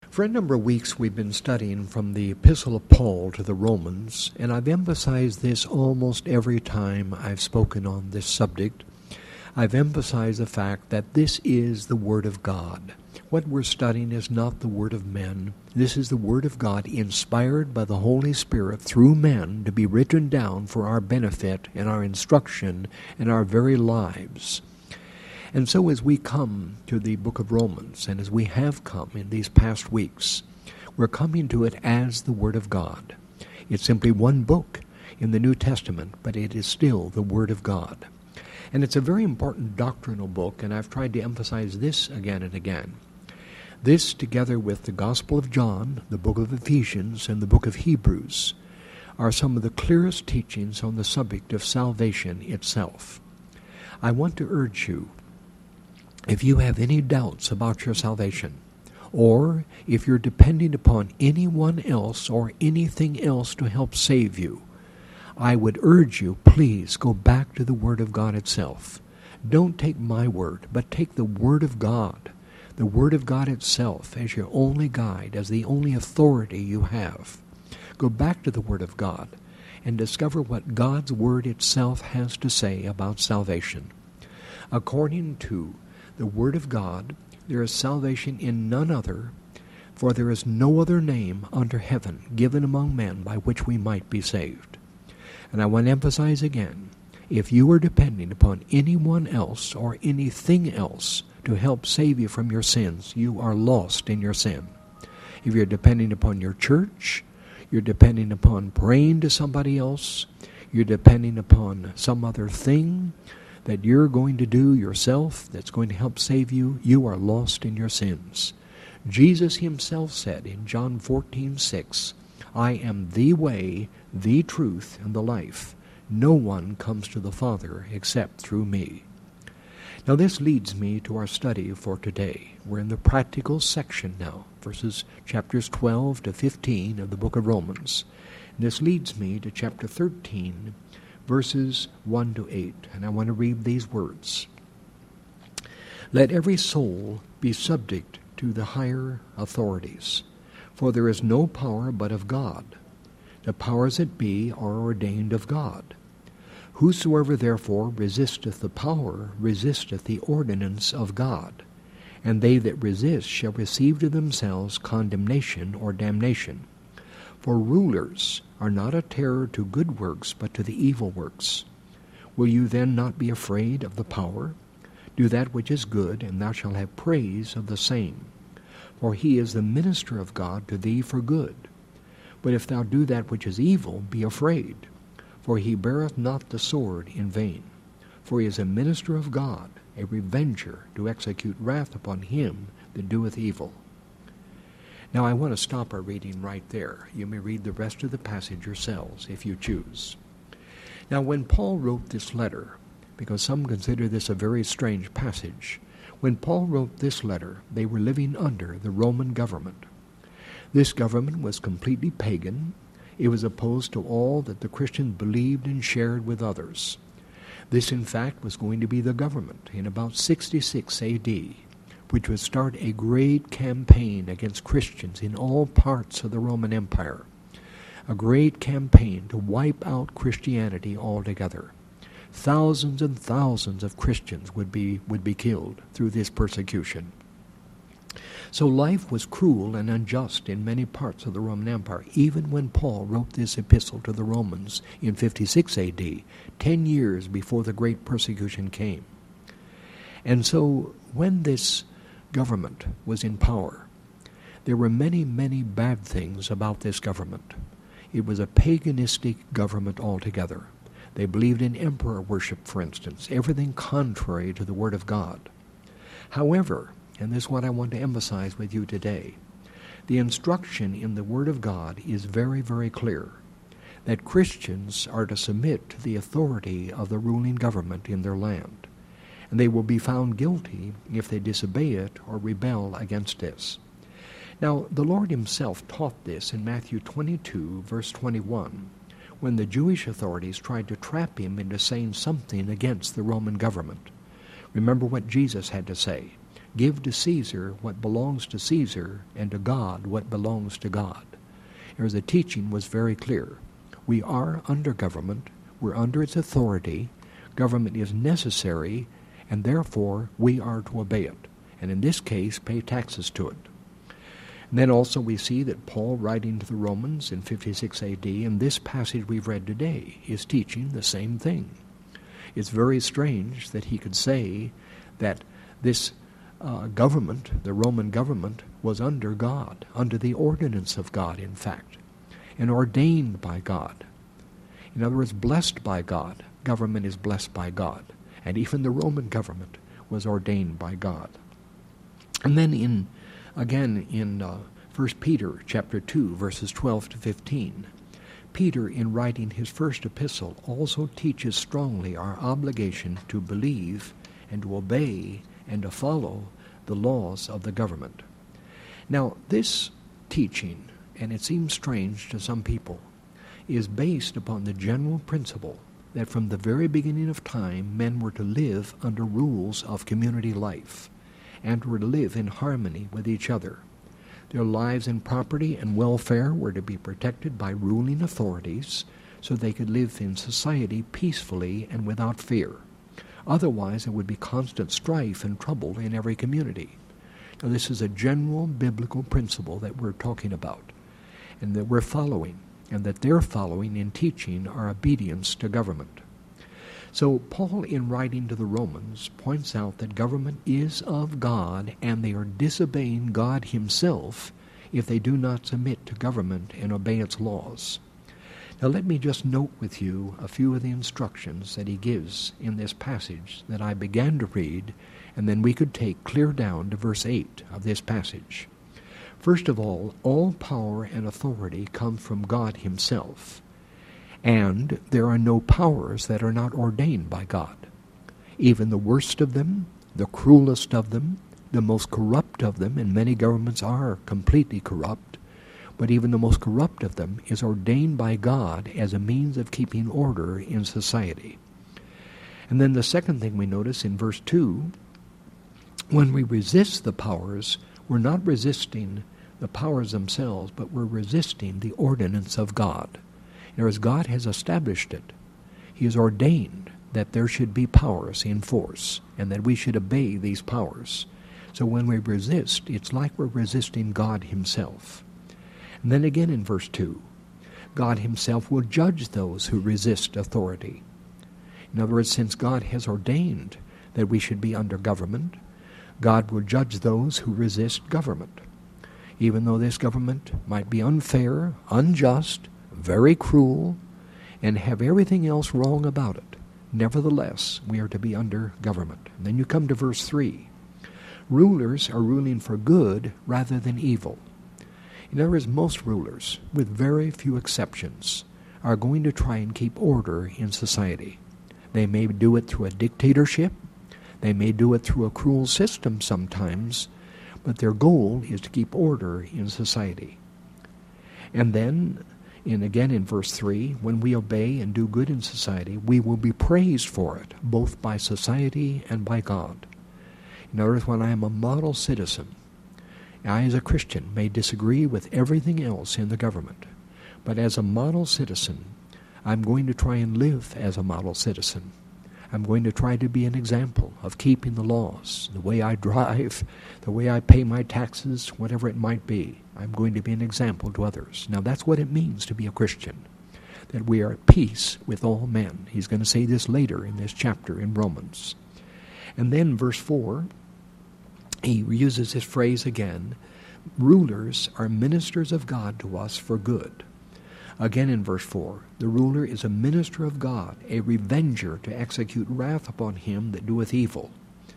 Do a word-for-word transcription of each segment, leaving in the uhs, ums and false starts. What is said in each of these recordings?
For a number of weeks we've been studying from the Epistle of Paul to the Romans, and I've emphasized this almost every time I've spoken on this subject. I've emphasized the fact that this is the Word of God. What we're studying is not the Word of men. This is the Word of God inspired by the Holy Spirit through men to be written down for our benefit and our instruction in our very lives. And so as we come to the book of Romans, and as we have come in these past weeks, we're coming to it as the Word of God. It's simply one book in the New Testament, but it is still the Word of God. And it's a very important doctrinal book, and I've tried to emphasize this again and again. This, together with the Gospel of John, the book of Ephesians, and the book of Hebrews, are some of the clearest teachings on the subject of salvation itself. I want to urge you, if you have any doubts about your salvation, or if you're depending upon anyone else or anything else to help save you, I would urge you, please go back to the Word of God itself. Don't take my word, but take the Word of God, the Word of God itself as your only guide, as the only authority you have. Go back to the Word of God and discover what God's Word itself has to say about salvation. According to the Word of God, there is salvation in none other, for there is no other name under heaven given among men by which we might be saved. And I want to emphasize again, if you are depending upon anyone else or anything else to help save you from your sins, you are lost in your sin. If you're depending upon your church, you're depending upon praying to somebody else, you're depending upon some other thing that you're going to do yourself that's going to help save you, you are lost in your sins. Jesus himself said in John fourteen six, I am the way, the truth, and the life. No one comes to the Father except through me. Now this leads me to our study for today. We're in the practical section now, verses chapters twelve to fifteen of the book of Romans. And this leads me to chapter thirteen, verses one to eight, and I want to read these words. Let every soul be subject to the higher authorities, for there is no power but of God. The powers that be are ordained of God. Whosoever therefore resisteth the power resisteth the ordinance of God, and they that resist shall receive to themselves condemnation or damnation. For rulers are not a terror to good works, but to the evil works. Will you then not be afraid of the power? Do that which is good, and thou shalt have praise of the same. For he is the minister of God to thee for good. But if thou do that which is evil, be afraid. For he beareth not the sword in vain. For he is a minister of God, a revenger, to execute wrath upon him that doeth evil. Now I want to stop our reading right there. You may read the rest of the passage yourselves if you choose. Now when Paul wrote this letter, because some consider this a very strange passage, when Paul wrote this letter, they were living under the Roman government. This government was completely pagan. It was opposed to all that the Christians believed and shared with others. This, in fact, was going to be the government in about sixty-six A D, which would start a great campaign against Christians in all parts of the Roman Empire. A great campaign to wipe out Christianity altogether. Thousands and thousands of Christians would be, would be killed through this persecution. So life was cruel and unjust in many parts of the Roman Empire, even when Paul wrote this epistle to the Romans in fifty-six A D, ten years before the great persecution came. And so when this government was in power, there were many, many bad things about this government. It was a paganistic government altogether. They believed in emperor worship, for instance, everything contrary to the Word of God. However, and this is what I want to emphasize with you today, the instruction in the Word of God is very, very clear, that Christians are to submit to the authority of the ruling government in their land, and they will be found guilty if they disobey it or rebel against this. Now, the Lord himself taught this in Matthew twenty-two, verse twenty-one, when the Jewish authorities tried to trap him into saying something against the Roman government. Remember what Jesus had to say. Give to Caesar what belongs to Caesar, and to God what belongs to God. As the teaching was very clear. We are under government. We're under its authority. Government is necessary, and therefore we are to obey it. And in this case, pay taxes to it. And then also we see that Paul, writing to the Romans in fifty-six A D, and this passage we've read today, is teaching the same thing. It's very strange that he could say that this uh, government, the Roman government, was under God, under the ordinance of God, in fact, and ordained by God. In other words, blessed by God. Government is blessed by God. And even the Roman government was ordained by God. And then in, again, in uh, First Peter chapter two, verses twelve to fifteen, Peter, in writing his first epistle, also teaches strongly our obligation to believe and to obey and to follow the laws of the government. Now, this teaching, and it seems strange to some people, is based upon the general principle that from the very beginning of time, men were to live under rules of community life and were to live in harmony with each other. Their lives and property and welfare were to be protected by ruling authorities so they could live in society peacefully and without fear. Otherwise, there would be constant strife and trouble in every community. Now, this is a general biblical principle that we're talking about and that we're following, and that they're following in teaching our obedience to government. So Paul, in writing to the Romans, points out that government is of God, and they are disobeying God himself if they do not submit to government and obey its laws. Now let me just note with you a few of the instructions that he gives in this passage that I began to read, and then we could take clear down to verse eight of this passage. First of all, all power and authority come from God himself, and there are no powers that are not ordained by God. Even the worst of them, the cruelest of them, the most corrupt of them, and many governments are completely corrupt, but even the most corrupt of them is ordained by God as a means of keeping order in society. And then the second thing we notice in verse two, when we resist the powers, we're not resisting the powers themselves, but we're resisting the ordinance of God. And as God has established it, he has ordained that there should be powers in force and that we should obey these powers. So when we resist, it's like we're resisting God himself. And then again in verse two, God himself will judge those who resist authority. In other words, since God has ordained that we should be under government, God will judge those who resist government. Even though this government might be unfair, unjust, very cruel, and have everything else wrong about it, nevertheless, we are to be under government. And then you come to verse three. Rulers are ruling for good rather than evil. In other words, most rulers, with very few exceptions, are going to try and keep order in society. They may do it through a dictatorship. They may do it through a cruel system sometimes, but their goal is to keep order in society. And then, in again in verse three, when we obey and do good in society, we will be praised for it, both by society and by God. In other words, when I am a model citizen, I as a Christian may disagree with everything else in the government, but as a model citizen, I'm going to try and live as a model citizen. I'm going to try to be an example of keeping the laws, the way I drive, the way I pay my taxes, whatever it might be. I'm going to be an example to others. Now that's what it means to be a Christian, that we are at peace with all men. He's going to say this later in this chapter in Romans. And then verse four, he uses this phrase again, rulers are ministers of God to us for good. Again in verse four, the ruler is a minister of God, a revenger to execute wrath upon him that doeth evil.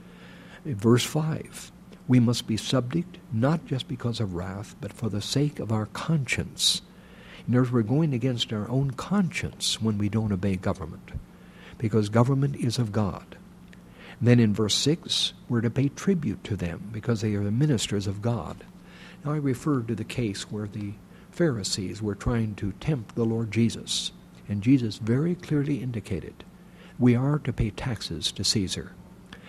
In verse five, we must be subject not just because of wrath, but for the sake of our conscience. In other words, we're going against our own conscience when we don't obey government, because government is of God. And then in verse six, we're to pay tribute to them because they are the ministers of God. Now I refer to the case where the Pharisees were trying to tempt the Lord Jesus, and Jesus very clearly indicated we are to pay taxes to Caesar.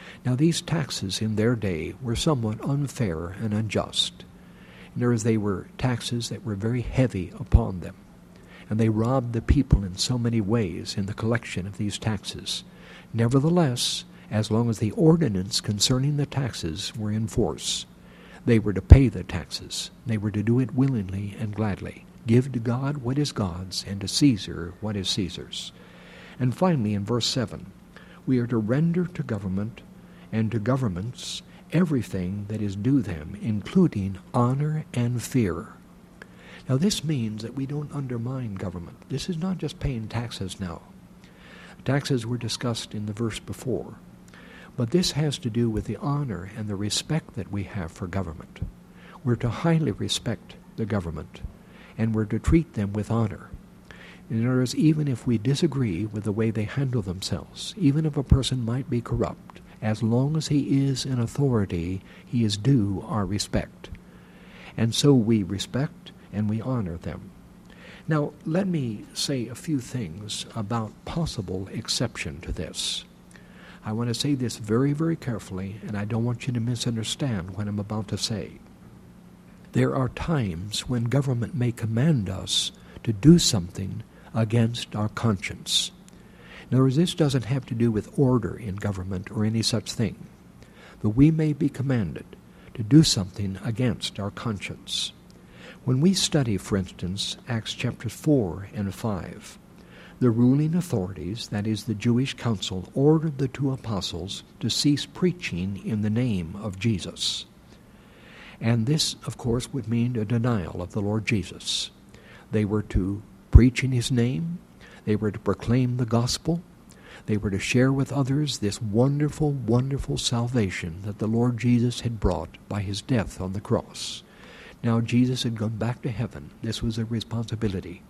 Now these taxes in their day were somewhat unfair and unjust. In other words, they were taxes that were very heavy upon them. And they robbed the people in so many ways in the collection of these taxes. Nevertheless, as long as the ordinance concerning the taxes were in force, they were to pay the taxes. They were to do it willingly and gladly. Give to God what is God's, and to Caesar what is Caesar's. And finally, in verse seven, we are to render to government and to governments everything that is due them, including honor and fear. Now this means that we don't undermine government. This is not just paying taxes now. Taxes were discussed in the verse before. But this has to do with the honor and the respect that we have for government. We're to highly respect the government, and we're to treat them with honor. In other words, even if we disagree with the way they handle themselves, even if a person might be corrupt, as long as he is in authority, he is due our respect. And so we respect and we honor them. Now, let me say a few things about possible exception to this. I want to say this very, very carefully, and I don't want you to misunderstand what I'm about to say. There are times when government may command us to do something against our conscience. In other words, this doesn't have to do with order in government or any such thing. But we may be commanded to do something against our conscience. When we study, for instance, Acts chapters four and five, the ruling authorities, that is the Jewish council, ordered the two apostles to cease preaching in the name of Jesus. And this, of course, would mean a denial of the Lord Jesus. They were to preach in his name. They were to proclaim the gospel. They were to share with others this wonderful, wonderful salvation that the Lord Jesus had brought by his death on the cross. Now Jesus had gone back to heaven. This was a responsibility.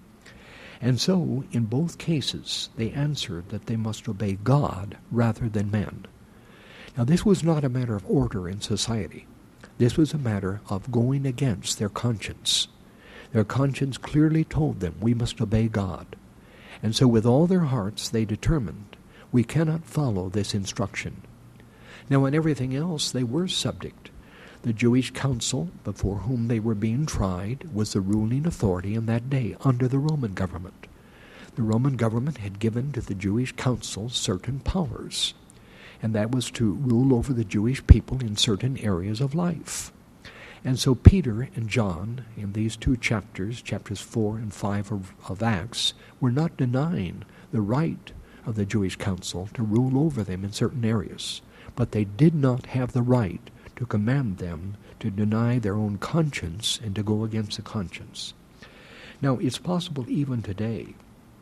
And so, in both cases, they answered that they must obey God rather than men. Now this was not a matter of order in society. This was a matter of going against their conscience. Their conscience clearly told them, we must obey God. And so with all their hearts they determined, we cannot follow this instruction. Now in everything else they were subject. The Jewish council, before whom they were being tried, was the ruling authority in that day under the Roman government. The Roman government had given to the Jewish council certain powers, and that was to rule over the Jewish people in certain areas of life. And so Peter and John, in these two chapters, chapters four and five of, of Acts, were not denying the right of the Jewish council to rule over them in certain areas, but they did not have the right to command them to deny their own conscience and to go against the conscience. Now, it's possible even today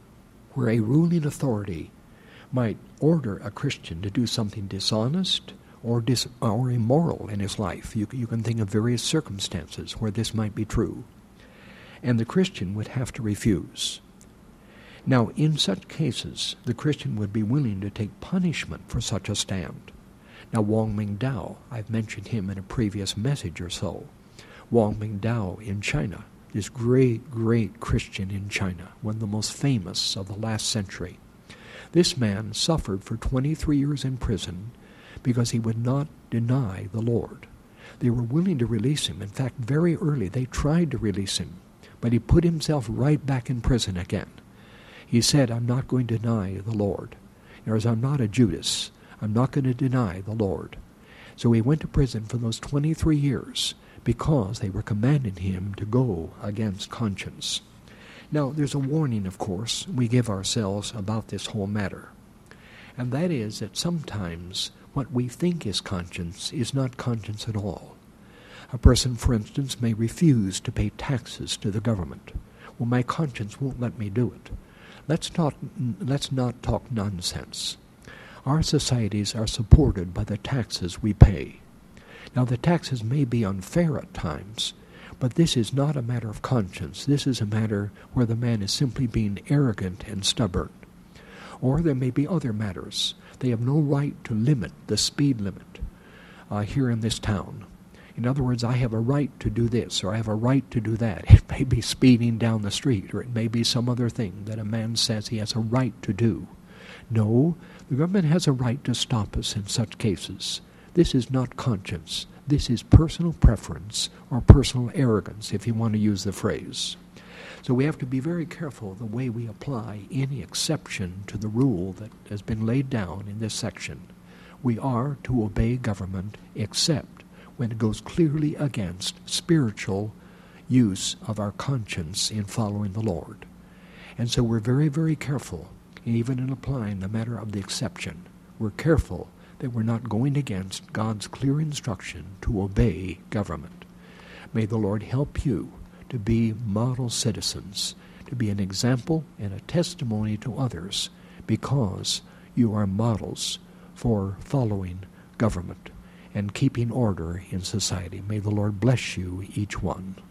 where a ruling authority might order a Christian to do something dishonest or dis- or immoral in his life. You, you can think of various circumstances where this might be true. And the Christian would have to refuse. Now, in such cases, the Christian would be willing to take punishment for such a stand. Now, Wang Mingdao, I've mentioned him in a previous message or so. Wang Mingdao in China, this great, great Christian in China, one of the most famous of the last century. This man suffered for twenty-three years in prison because he would not deny the Lord. They were willing to release him. In fact, very early they tried to release him, but he put himself right back in prison again. He said, I'm not going to deny the Lord. In other words, I'm not a Judas. I'm not going to deny the Lord. So he went to prison for those twenty-three years because they were commanding him to go against conscience. Now, there's a warning, of course, we give ourselves about this whole matter. And that is that sometimes what we think is conscience is not conscience at all. A person, for instance, may refuse to pay taxes to the government. Well, my conscience won't let me do it. Let's not, let's not talk nonsense. Our societies are supported by the taxes we pay. Now, the taxes may be unfair at times, but this is not a matter of conscience. This is a matter where the man is simply being arrogant and stubborn. Or there may be other matters. They have no right to limit the speed limit uh, here in this town. In other words, I have a right to do this, or I have a right to do that. It may be speeding down the street, or it may be some other thing that a man says he has a right to do. No, the government has a right to stop us in such cases. This is not conscience. This is personal preference or personal arrogance, if you want to use the phrase. So we have to be very careful the way we apply any exception to the rule that has been laid down in this section. We are to obey government except when it goes clearly against spiritual use of our conscience in following the Lord. And so we're very, very careful, even in applying the matter of the exception. We're careful that we're not going against God's clear instruction to obey government. May the Lord help you to be model citizens, to be an example and a testimony to others, because you are models for following government and keeping order in society. May the Lord bless you, each one.